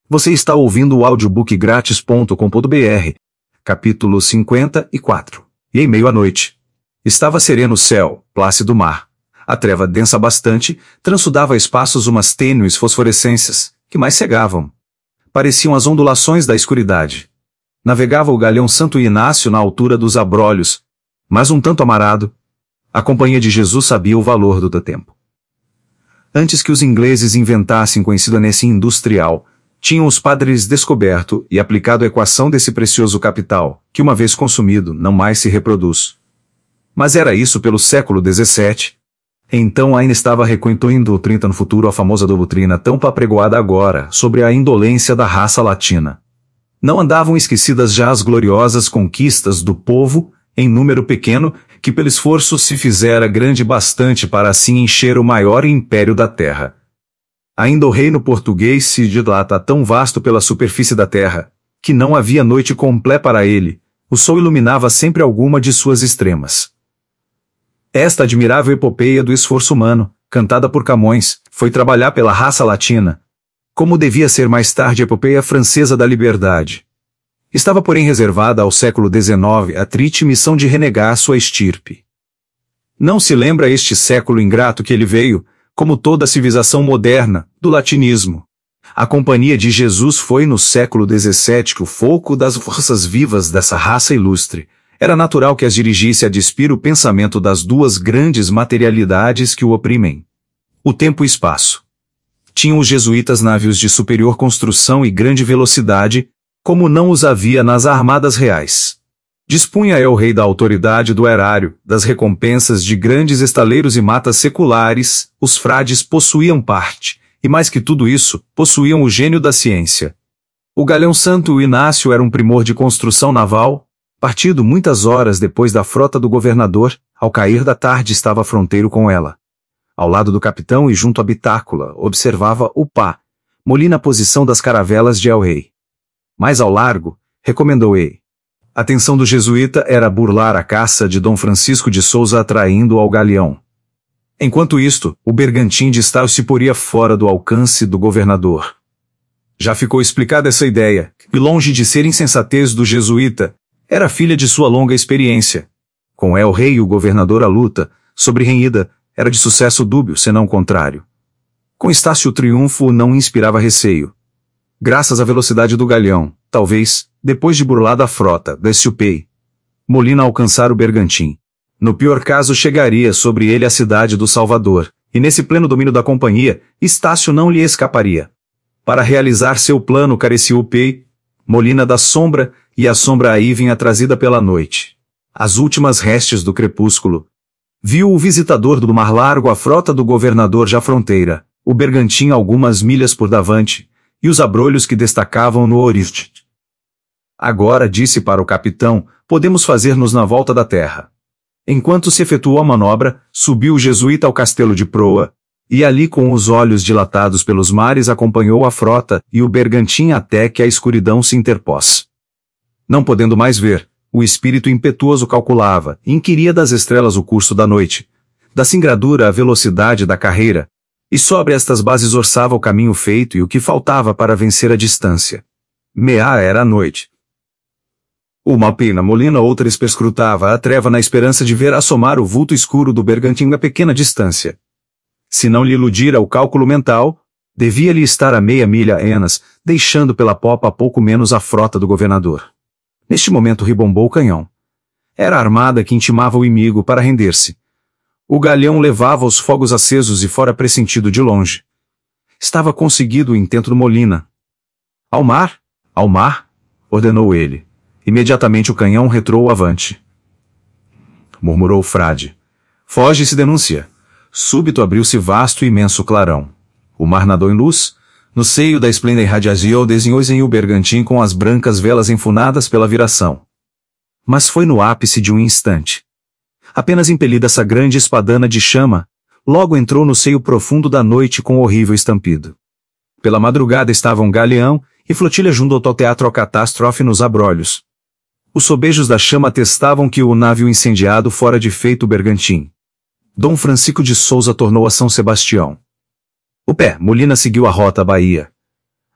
Você está ouvindo o audiobookgratis.com.br, capítulo 54. E em meio à noite. Estava sereno o céu, plácido mar. A treva densa bastante, transudava a espaços umas tênues fosforescências, que mais cegavam. Pareciam as ondulações da escuridade. Navegava o galeão Santo Inácio na altura dos abrolhos, mas um tanto amarado. A Companhia de Jesus sabia o valor do tempo. Antes que os ingleses inventassem conhecido anesse industrial, tinham os padres descoberto e aplicado a equação desse precioso capital, que uma vez consumido, não mais se reproduz. Mas era isso pelo século XVII. Então ainda estava reconstruindo no futuro a famosa doutrina tão apregoada agora sobre a indolência da raça latina. Não andavam esquecidas já as gloriosas conquistas do povo, em número pequeno, que pelo esforço se fizera grande bastante para assim encher o maior império da terra. Ainda o reino português se dilata tão vasto pela superfície da terra, que não havia noite completa para ele, o sol iluminava sempre alguma de suas extremas. Esta admirável epopeia do esforço humano, cantada por Camões, foi trabalhar pela raça latina, como devia ser mais tarde a epopeia francesa da liberdade. Estava porém reservada ao século XIX a triste missão de renegar sua estirpe. Não se lembra este século ingrato que ele veio, como toda a civilização moderna, do latinismo. A Companhia de Jesus foi no século XVII que o foco das forças vivas dessa raça ilustre. Era natural que as dirigisse a despir o pensamento das duas grandes materialidades que o oprimem. O tempo e o espaço. Tinham os jesuítas navios de superior construção e grande velocidade, como não os havia nas armadas reais. Dispunha el rei da autoridade do erário, das recompensas de grandes estaleiros e matas seculares, os frades possuíam parte, e mais que tudo isso, possuíam o gênio da ciência. O galeão Santo Inácio era um primor de construção naval, partido muitas horas depois da frota do governador, ao cair da tarde estava fronteiro com ela. Ao lado do capitão e junto à bitácula, observava o pá, Molina a posição das caravelas de el rei. Mais ao largo, recomendou ele. A atenção do jesuíta era burlar a caça de Dom Francisco de Souza atraindo ao galeão. Enquanto isto, o bergantim de Estácio se poria fora do alcance do governador. Já ficou explicada essa ideia, que longe de ser insensatez do jesuíta, era filha de sua longa experiência. Com el rei e o governador a luta, sobrerenhida, era de sucesso dúbio, senão contrário. Com Estácio o triunfo não inspirava receio. Graças à velocidade do galeão, talvez, depois de burlada a frota, desce-o-pei. Molina alcançar o bergantim. No pior caso chegaria sobre ele a cidade do Salvador, e nesse pleno domínio da companhia, Estácio não lhe escaparia. Para realizar seu plano carecia o pei, Molina da sombra, e a sombra aí vinha trazida pela noite. As últimas restes do crepúsculo. Viu o visitador do mar largo a frota do governador já fronteira, o bergantim algumas milhas por davante, e os abrolhos que destacavam no horizonte. Agora disse para o capitão, podemos fazer-nos na volta da terra. Enquanto se efetuou a manobra, subiu o jesuíta ao castelo de proa, e ali com os olhos dilatados pelos mares acompanhou a frota e o bergantim até que a escuridão se interpôs. Não podendo mais ver, o espírito impetuoso calculava, inquiria das estrelas o curso da noite, da singradura a velocidade da carreira, e sobre estas bases orçava o caminho feito e o que faltava para vencer a distância. Meia era a noite. Uma pena Molina outra perscrutava a treva na esperança de ver assomar o vulto escuro do bergantim a pequena distância. Se não lhe iludira o cálculo mental, devia-lhe estar a meia milha enas, deixando pela popa pouco menos a frota do governador. Neste momento ribombou o canhão. Era a armada que intimava o inimigo para render-se. O galeão levava os fogos acesos e fora pressentido de longe. Estava conseguido o intento do Molina. Ao mar, ordenou ele. Imediatamente o canhão retrou avante. Murmurou o frade. Foge e se denuncia. Súbito abriu-se vasto e imenso clarão. O mar nadou em luz. No seio da esplêndida irradiação desenhou-se o bergantim com as brancas velas enfunadas pela viração. Mas foi no ápice de um instante. Apenas impelida essa grande espadana de chama, logo entrou no seio profundo da noite com horrível estampido. Pela madrugada estava um galeão e flotilha junto ao teatro ao catástrofe nos abrolhos. Os sobejos da chama atestavam que o navio incendiado fora de feito o bergantim. Dom Francisco de Souza tornou a São Sebastião. O pé, Molina seguiu a rota à Bahia.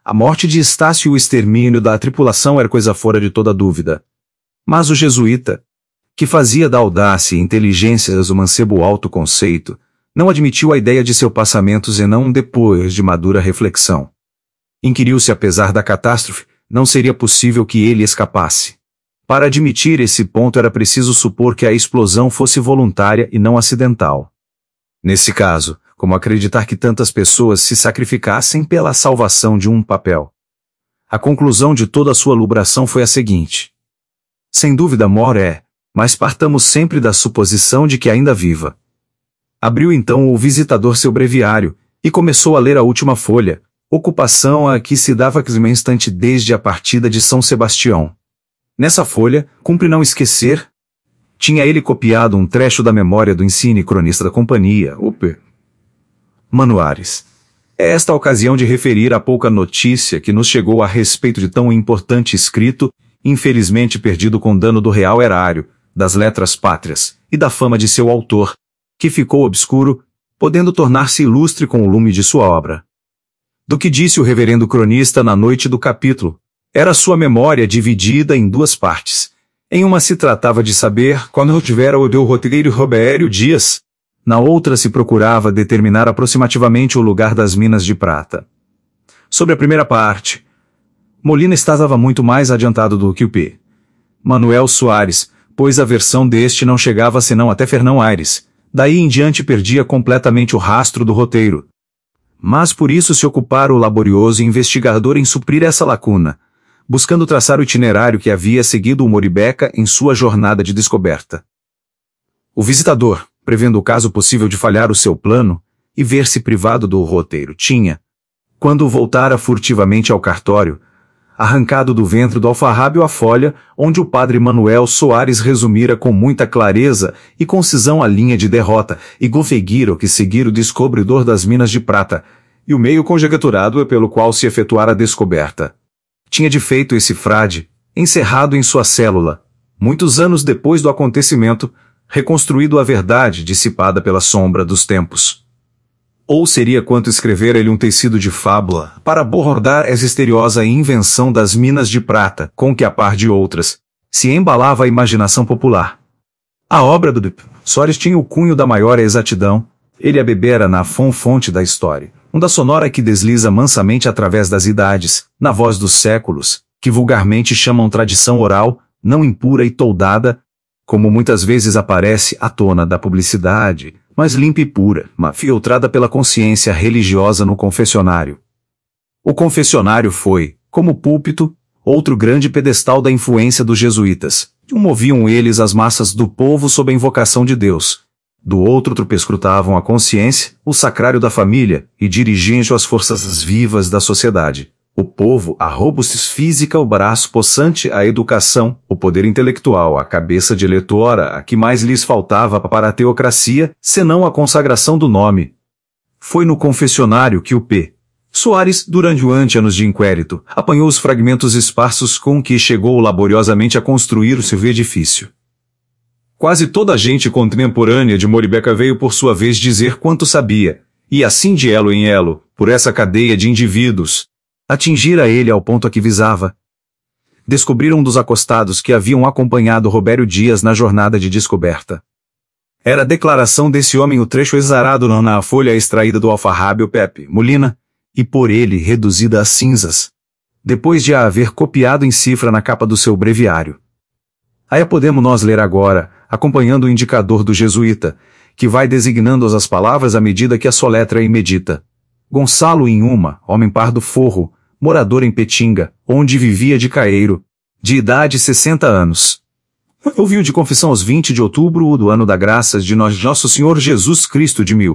A morte de Estácio e o extermínio da tripulação era coisa fora de toda dúvida. Mas o jesuíta, que fazia da audácia e inteligência do mancebo alto conceito, não admitiu a ideia de seu passamento senão depois de madura reflexão. Inquiriu se, apesar da catástrofe, não seria possível que ele escapasse. Para admitir esse ponto era preciso supor que a explosão fosse voluntária e não acidental. Nesse caso, como acreditar que tantas pessoas se sacrificassem pela salvação de um papel? A conclusão de toda a sua lubração foi a seguinte. Sem dúvida mor é, mas partamos sempre da suposição de que ainda viva. Abriu então o visitador seu breviário, e começou a ler a última folha, ocupação a que se dava instante desde a partida de São Sebastião. Nessa folha, cumpre não esquecer, tinha ele copiado um trecho da memória do insigne cronista da companhia, o P. Manuares. É esta a ocasião de referir a pouca notícia que nos chegou a respeito de tão importante escrito, infelizmente perdido com dano do real erário, das letras pátrias, e da fama de seu autor, que ficou obscuro, podendo tornar-se ilustre com o lume de sua obra. Do que disse o reverendo cronista na noite do capítulo, era sua memória dividida em duas partes. Em uma se tratava de saber quando tivera o do roteiro Robério Dias, na outra se procurava determinar aproximativamente o lugar das minas de prata. Sobre a primeira parte, Molina estava muito mais adiantado do que o P. Manuel Soares, pois a versão deste não chegava senão até Fernão Aires, daí em diante perdia completamente o rastro do roteiro. Mas por isso se ocupara o laborioso investigador em suprir essa lacuna, buscando traçar o itinerário que havia seguido o Moribeca em sua jornada de descoberta. O visitador, prevendo o caso possível de falhar o seu plano, e ver-se privado do roteiro, tinha, quando voltara furtivamente ao cartório, arrancado do ventre do alfarrábio a folha, onde o padre Manuel Soares resumira com muita clareza e concisão a linha de derrota, e confeguira o que seguir o descobridor das minas de prata, e o meio conjecturado pelo qual se efetuara a descoberta. Tinha de feito esse frade, encerrado em sua célula, muitos anos depois do acontecimento, reconstruído a verdade dissipada pela sombra dos tempos. Ou seria quanto escrever ele um tecido de fábula, para abordar essa misteriosa invenção das minas de prata, com que, a par de outras, se embalava a imaginação popular. A obra do Soares tinha o cunho da maior exatidão, ele a bebera na fonte da história, onda sonora que desliza mansamente através das idades, na voz dos séculos, que vulgarmente chamam tradição oral, não impura e toldada, como muitas vezes aparece à tona da publicidade, mas limpa e pura, filtrada pela consciência religiosa no confessionário. O confessionário foi, como púlpito, outro grande pedestal da influência dos jesuítas, de um moviam eles as massas do povo sob a invocação de Deus, do outro perscrutavam a consciência, o sacrário da família, e dirigiam as forças vivas da sociedade. O povo, a robustis física, o braço possante, a educação, o poder intelectual, a cabeça de eleitora, a que mais lhes faltava para a teocracia, senão a consagração do nome. Foi no confessionário que o P. Soares, durante o anos de inquérito, apanhou os fragmentos esparsos com que chegou laboriosamente a construir o seu edifício. Quase toda a gente contemporânea de Moribeca veio por sua vez dizer quanto sabia, e assim de elo em elo, por essa cadeia de indivíduos, atingir a ele ao ponto a que visava. Descobriram um dos acostados que haviam acompanhado Robério Dias na jornada de descoberta. Era a declaração desse homem o trecho exarado na folha extraída do alfarrábio Pepe Molina, e por ele reduzida a cinzas, depois de a haver copiado em cifra na capa do seu breviário. Aí a podemos nós ler agora, acompanhando o indicador do jesuíta, que vai designando as palavras à medida que a soletra e medita. Gonçalo Inhuma, homem pardo forro, morador em Petinga, onde vivia de caeiro, de idade 60 anos. Ouviu de confissão aos 20 de outubro do ano da graças de Nosso Senhor Jesus Cristo de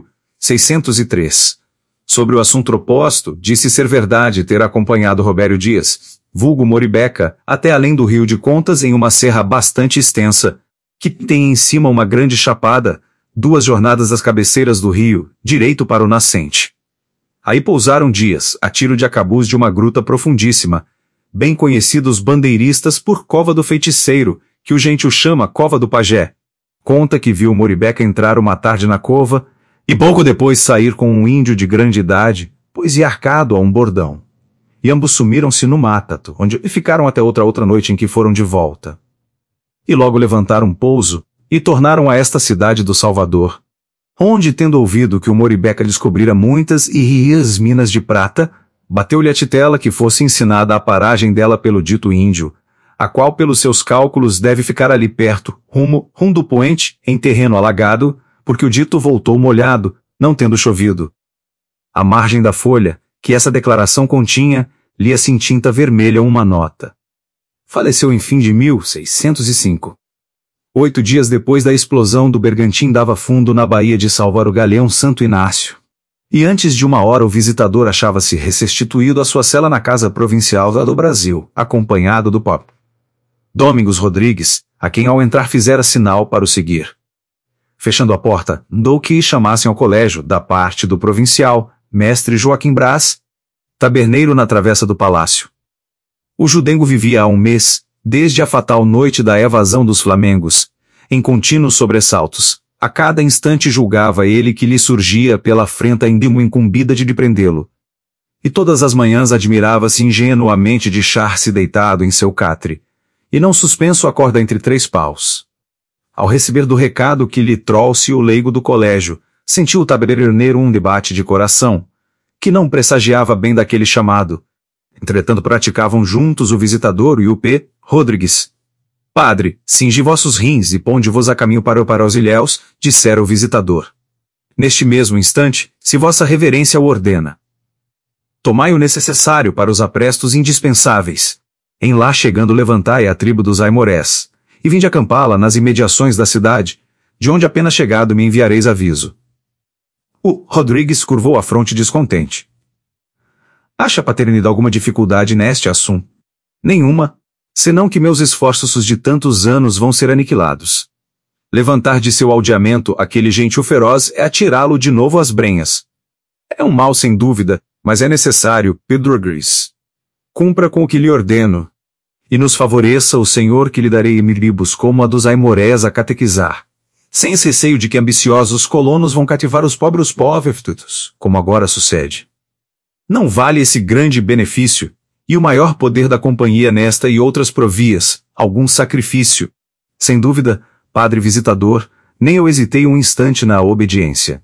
1603. Sobre o assunto oposto, disse ser verdade ter acompanhado Robério Dias, vulgo Moribeca, até além do Rio de Contas em uma serra bastante extensa, que tem em cima uma grande chapada, 2 jornadas das cabeceiras do rio, direito para o nascente. Aí pousaram Dias, a tiro de acabuz de uma gruta profundíssima, bem conhecidos bandeiristas por Cova do Feiticeiro, que o gentil chama Cova do Pajé. Conta que viu Moribeca entrar uma tarde na cova, e pouco depois sair com um índio de grande idade, pois ia arcado a um bordão. e ambos sumiram-se no Mátato, onde ficaram até outra noite em que foram de volta. E logo levantaram pouso, e tornaram a esta cidade do Salvador, onde, tendo ouvido que o Moribeca descobrira muitas e rias minas de prata, bateu-lhe a titela que fosse ensinada a paragem dela pelo dito índio, a qual pelos seus cálculos deve ficar ali perto, rumo do poente, em terreno alagado, porque o dito voltou molhado, não tendo chovido. À margem da folha, que essa declaração continha, lia-se em tinta vermelha uma nota. Faleceu em fim de 1605. 8 dias depois da explosão do bergantim dava fundo na baía de Salvar o galeão Santo Inácio. E antes de 1 hora o visitador achava-se restituído à sua cela na casa provincial do Brasil, acompanhado do Pop. Domingos Rodrigues, a quem ao entrar fizera sinal para o seguir. Fechando a porta, mandou que chamassem ao colégio, da parte do provincial, mestre Joaquim Brás, taberneiro na travessa do palácio. O judengo vivia há 1 mês, desde a fatal noite da evasão dos flamengos, em contínuos sobressaltos. A cada instante julgava ele que lhe surgia pela afrenta indimo incumbida de prendê-lo. E todas as manhãs admirava-se ingenuamente de achar-se deitado em seu catre, e não suspenso a corda entre 3 paus. Ao receber do recado que lhe trouxe o leigo do colégio, sentiu o taberneiro um debate de coração, que não pressagiava bem daquele chamado. Entretanto praticavam juntos o visitador e o P. Rodrigues. Padre, cingi vossos rins e ponde-vos a caminho para os ilhéus, dissera o visitador. Neste mesmo instante, se vossa reverência o ordena. Tomai o necessário para os aprestos indispensáveis. Em lá chegando levantai a tribo dos Aimorés, e vinde acampá-la nas imediações da cidade, de onde apenas chegado me enviareis aviso. O Rodrigues curvou a fronte descontente. Acha a paternidade alguma dificuldade neste assunto? Nenhuma, senão que meus esforços de tantos anos vão ser aniquilados. Levantar de seu aldeamento aquele gentil feroz é atirá-lo de novo às brenhas. É um mal sem dúvida, mas é necessário, Pedro Gris. Cumpra com o que lhe ordeno, e nos favoreça o Senhor que lhe darei miribos como a dos Aimorés a catequizar, sem esse receio de que ambiciosos colonos vão cativar os pobres povos, como agora sucede. Não vale esse grande benefício, e o maior poder da companhia nesta e outras provias, algum sacrifício. Sem dúvida, padre visitador, nem eu hesitei um instante na obediência.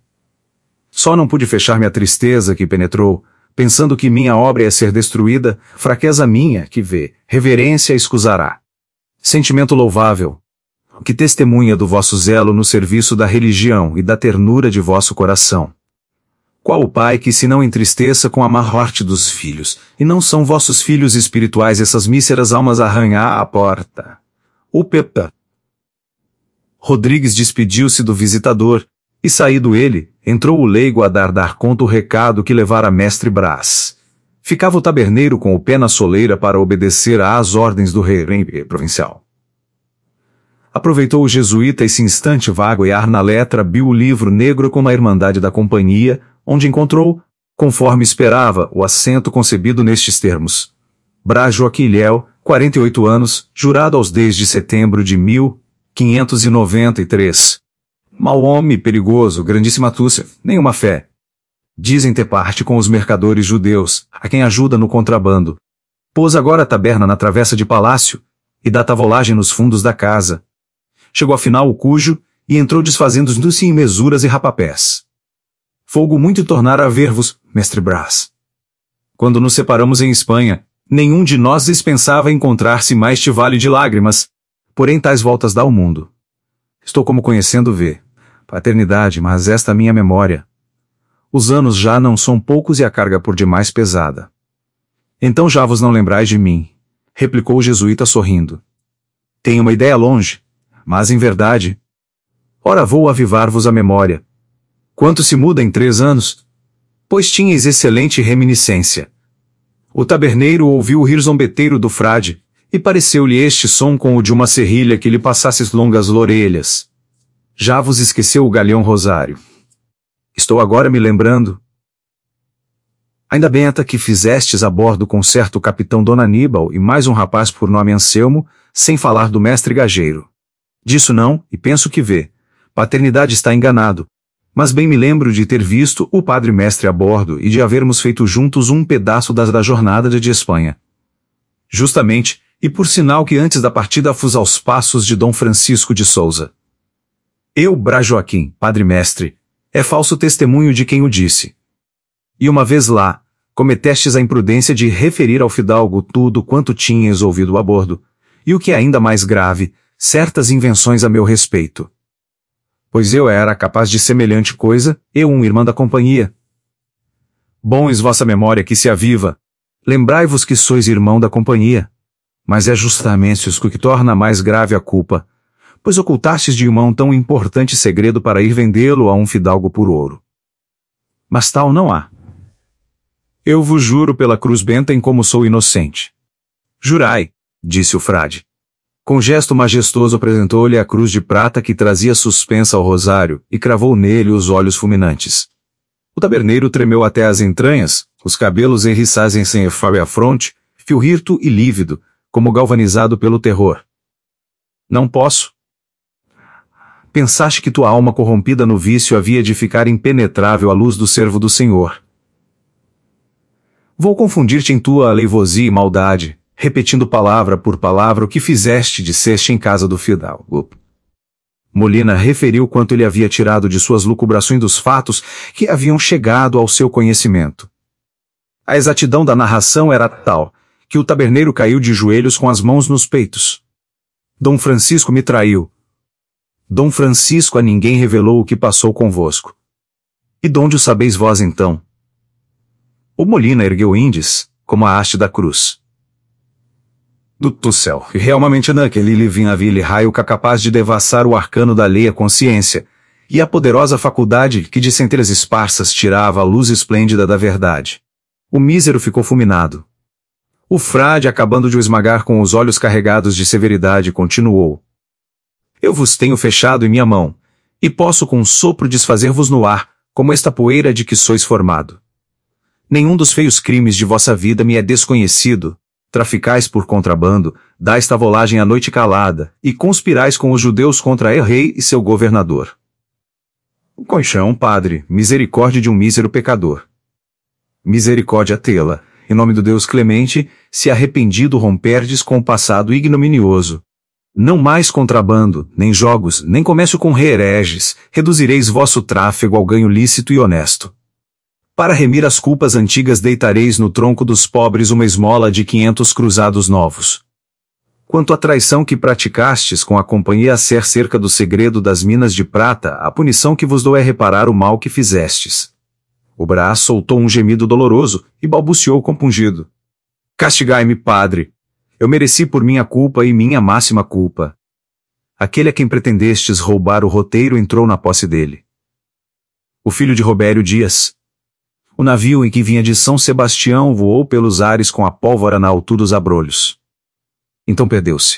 Só não pude fechar-me a tristeza que penetrou, pensando que minha obra ia ser destruída, fraqueza minha, que vê, reverência escusará. Sentimento louvável, que testemunha do vosso zelo no serviço da religião e da ternura de vosso coração. Qual o pai que se não entristeça com a má morte dos filhos, e não são vossos filhos espirituais essas míseras almas a arranhar à porta? O Pepa. Rodrigues despediu-se do visitador, e saído ele, entrou o leigo a dar conta o recado que levara mestre Brás. Ficava o taberneiro com o pé na soleira para obedecer às ordens do rei provincial. Aproveitou o jesuíta esse instante vago e ar na letra abriu o livro negro com a Irmandade da Companhia, onde encontrou, conforme esperava, o assento concebido nestes termos. Brás Joaquim Ilhéu, 48 anos, jurado aos desde setembro de 1593. Mau homem, perigoso, grandíssima astúcia, nenhuma fé. Dizem ter parte com os mercadores judeus, a quem ajuda no contrabando. Pôs agora a taberna na travessa de palácio, e dá tavolagem nos fundos da casa. Chegou afinal o cujo, e entrou desfazendo-se em mesuras e rapapés. Folgo muito tornar a ver-vos, mestre Brás. Quando nos separamos em Espanha, nenhum de nós dispensava encontrar-se mais este vale de lágrimas, porém tais voltas dá ao mundo. Estou como conhecendo paternidade, mas esta minha memória. Os anos já não são poucos e a carga por demais pesada. Então já vos não lembrais de mim, replicou o jesuíta sorrindo. Tenho uma ideia longe, mas em verdade. Ora vou avivar-vos a memória. Quanto se muda em 3 anos? Pois tinhais excelente reminiscência. O taberneiro ouviu o rir zombeteiro do frade, e pareceu-lhe este som com o de uma serrilha que lhe passasse longas orelhas. Já vos esqueceu o galeão Rosário. Estou agora me lembrando. Ainda bem até que fizestes a bordo com certo capitão Dona Aníbal e mais um rapaz por nome Anselmo, sem falar do mestre gageiro. Disso não, e penso que paternidade está enganado. Mas bem me lembro de ter visto o padre mestre a bordo e de havermos feito juntos um pedaço da jornada de Espanha. Justamente, e por sinal que antes da partida fus aos passos de Dom Francisco de Souza. Eu, Bra Joaquim, padre mestre, é falso testemunho de quem o disse. E uma vez lá, cometestes a imprudência de referir ao fidalgo tudo quanto tinhas ouvido a bordo, e o que é ainda mais grave, certas invenções a meu respeito. Pois eu era capaz de semelhante coisa, eu um irmão da companhia. Bom vossa memória que se aviva. Lembrai-vos que sois irmão da companhia. Mas é justamente isso que torna mais grave a culpa, pois ocultastes de irmão tão importante segredo para ir vendê-lo a um fidalgo por ouro. Mas tal não há. Eu vos juro pela cruz benta em como sou inocente. Jurai, disse o frade. Com gesto majestoso apresentou-lhe a cruz de prata que trazia suspensa ao rosário, e cravou nele os olhos fulminantes. O taberneiro tremeu até as entranhas, os cabelos enriçassem sem efário a fronte, fio hirto e lívido, como galvanizado pelo terror. Não posso. Pensaste que tua alma corrompida no vício havia de ficar impenetrável à luz do servo do Senhor. Vou confundir-te em tua aleivosia e maldade, repetindo palavra por palavra o que fizeste e disseste em casa do fidalgo. Molina referiu quanto ele havia tirado de suas lucubrações dos fatos que haviam chegado ao seu conhecimento. A exatidão da narração era tal, que o taberneiro caiu de joelhos com as mãos nos peitos. Dom Francisco me traiu. Dom Francisco a ninguém revelou o que passou convosco. E donde o sabeis vós então? O Molina ergueu o índice, como a haste da cruz. Do céu, e realmente naquele livrinho havia raio capaz de devassar o arcano da alheia consciência, e a poderosa faculdade que de centelhas esparsas tirava a luz esplêndida da verdade. O mísero ficou fulminado. O frade, acabando de o esmagar com os olhos carregados de severidade, continuou. Eu vos tenho fechado em minha mão, e posso com um sopro desfazer-vos no ar, como esta poeira de que sois formado. Nenhum dos feios crimes de vossa vida me é desconhecido. Traficais por contrabando, dais tavolagem à noite calada, e conspirais com os judeus contra o rei e seu governador. Coixão, padre, misericórdia de um mísero pecador. Misericórdia tê-la, em nome do Deus clemente, se arrependido romperdes com o passado ignominioso. Não mais contrabando, nem jogos, nem comércio com hereges, reduzireis vosso tráfego ao ganho lícito e honesto. Para remir as culpas antigas deitareis no tronco dos pobres uma esmola de 500 cruzados novos. Quanto à traição que praticastes com a companhia a ser cerca do segredo das minas de prata, a punição que vos dou é reparar o mal que fizestes. O Brás soltou um gemido doloroso e balbuciou compungido. Castigai-me, padre. Eu mereci por minha culpa e minha máxima culpa. Aquele a quem pretendestes roubar o roteiro entrou na posse dele. O filho de Robério Dias. O navio em que vinha de São Sebastião voou pelos ares com a pólvora na altura dos abrolhos. Então perdeu-se.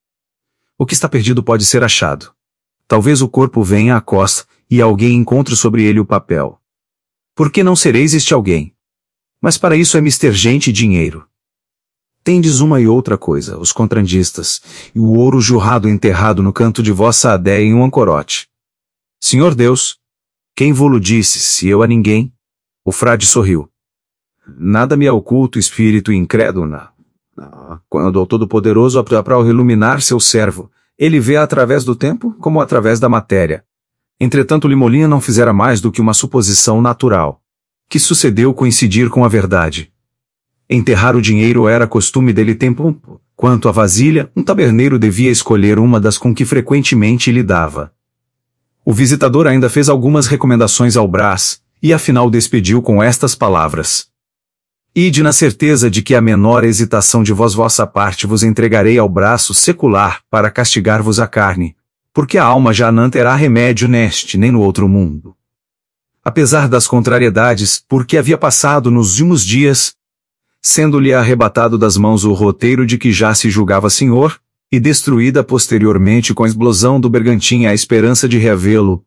O que está perdido pode ser achado. Talvez o corpo venha à costa, e alguém encontre sobre ele o papel. Por que não sereis este alguém? Mas para isso é mister gente e dinheiro. Tendes uma e outra coisa, os contrandistas, e o ouro jorrado enterrado no canto de vossa adéia em um ancorote. Senhor Deus, quem vô-lo disse, se eu a ninguém? O frade sorriu. Nada me é oculto, espírito incrédulo. Quando o Todo-Poderoso para iluminar seu servo, ele vê através do tempo como através da matéria. Entretanto, Limolina não fizera mais do que uma suposição natural, que sucedeu coincidir com a verdade. Enterrar o dinheiro era costume dele tempo. Quanto à vasilha, um taberneiro devia escolher uma das com que frequentemente lhe dava. O visitador ainda fez algumas recomendações ao Brás, e afinal despediu com estas palavras. Ide na certeza de que a menor hesitação de vossa parte vos entregarei ao braço secular para castigar-vos a carne, porque a alma já não terá remédio neste nem no outro mundo. Apesar das contrariedades, porque havia passado nos últimos dias, sendo-lhe arrebatado das mãos o roteiro de que já se julgava senhor, e destruída posteriormente com a explosão do bergantim a esperança de reavê-lo,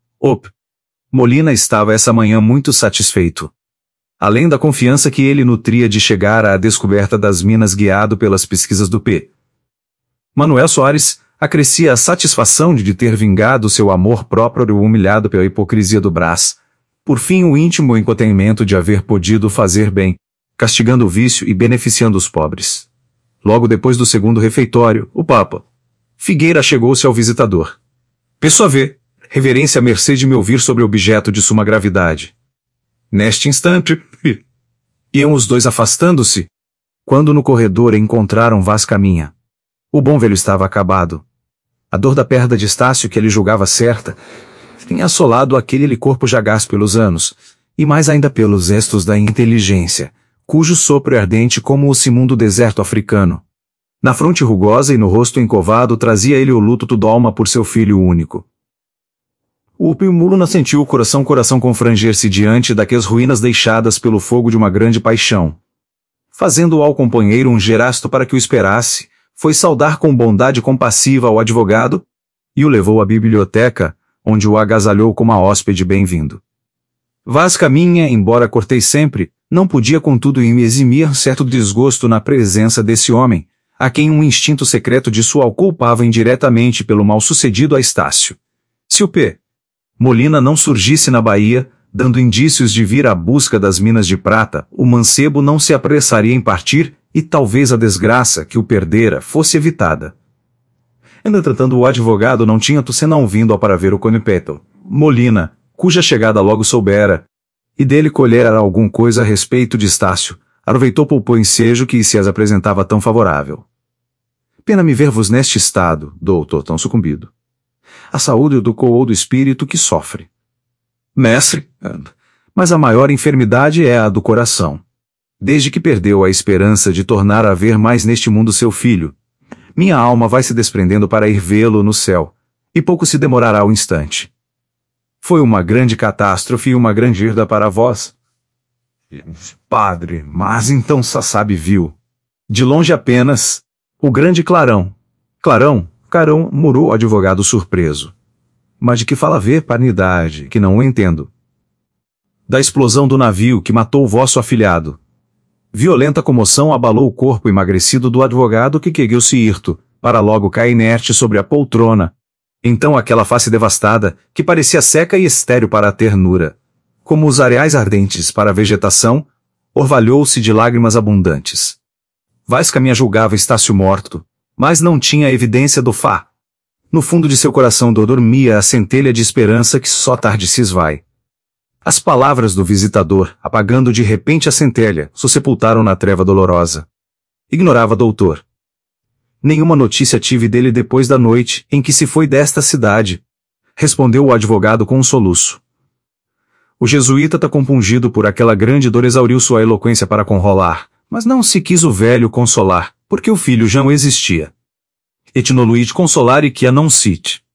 Molina estava essa manhã muito satisfeito. Além da confiança que ele nutria de chegar à descoberta das minas guiado pelas pesquisas do P. Manuel Soares, acrescia a satisfação de ter vingado seu amor próprio humilhado pela hipocrisia do Brás. Por fim, o íntimo encontento de haver podido fazer bem, castigando o vício e beneficiando os pobres. Logo depois do segundo refeitório, o Papa Figueira chegou-se ao visitador. Peço a ver, reverência, à mercê de me ouvir sobre objeto de suma gravidade. Neste instante, iam os dois afastando-se, quando no corredor encontraram Vaz Caminha. O bom velho estava acabado. A dor da perda de Estácio, que ele julgava certa, tinha assolado aquele corpo já gasto pelos anos, e mais ainda pelos restos da inteligência, cujo sopro é ardente como o cimundo deserto africano. Na fronte rugosa e no rosto encovado trazia ele o luto do alma por seu filho único. O Pimuluna sentiu o coração confranger-se diante daquelas ruínas deixadas pelo fogo de uma grande paixão. Fazendo ao companheiro um gesto para que o esperasse, foi saudar com bondade compassiva ao advogado, e o levou à biblioteca, onde o agasalhou como a hóspede bem-vindo. Vaz Caminha, embora cortês sempre, não podia contudo eximir certo desgosto na presença desse homem, a quem um instinto secreto de sua culpava indiretamente pelo mal-sucedido a Estácio. Se o P. Molina não surgisse na Bahia, dando indícios de vir à busca das minas de prata, o mancebo não se apressaria em partir, e talvez a desgraça que o perdera fosse evitada. Entretanto, o advogado não tinha senão vindo para ver o Conipeto Molina, cuja chegada logo soubera, e dele colhera alguma coisa a respeito de Estácio, aproveitou o ensejo que se as apresentava tão favorável. Pena-me ver-vos neste estado, doutor, tão sucumbido. A saúde do ou do espírito que sofre. Mestre, mas a maior enfermidade é a do coração. Desde que perdeu a esperança de tornar a ver mais neste mundo seu filho, minha alma vai se desprendendo para ir vê-lo no céu, e pouco se demorará o instante. Foi uma grande catástrofe e uma grande perda para vós. Padre, mas então sabe viu. De longe apenas, o grande clarão. Clarão, murmurou o advogado surpreso. Mas de que fala ver, panidade, que não o entendo. Da explosão do navio que matou o vosso afilhado. Violenta comoção abalou o corpo emagrecido do advogado que ergueu-se hirto, para logo cair inerte sobre a poltrona. Então aquela face devastada, que parecia seca e estéril para a ternura, como os areais ardentes para a vegetação, orvalhou-se de lágrimas abundantes. Vaz Caminha julgava Estácio morto, mas não tinha evidência do fá. No fundo de seu coração dormia a centelha de esperança que só tarde se esvai. As palavras do visitador, apagando de repente a centelha, se sepultaram na treva dolorosa. Ignorava, doutor. Nenhuma notícia tive dele depois da noite em que se foi desta cidade, respondeu o advogado com um soluço. O jesuíta, compungido por aquela grande dor, exauriu sua eloquência para conrolar, mas não se quis o velho consolar, porque o filho já não existia. Etnoluide consolare que a non sit.